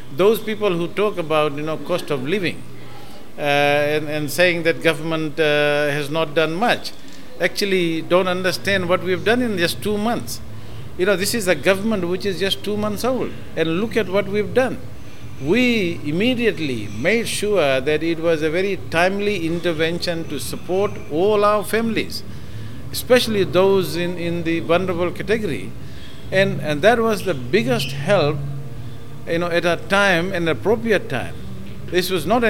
those people who talk about, cost of living and saying that government has not done much, actually don't understand what we've done in just 2 months. This is a government which is just 2 months old, and look at what we've done. We immediately made sure that it was a very timely intervention to support all our families, especially those in the vulnerable category. And that was the biggest help, at a time, an appropriate time. This was not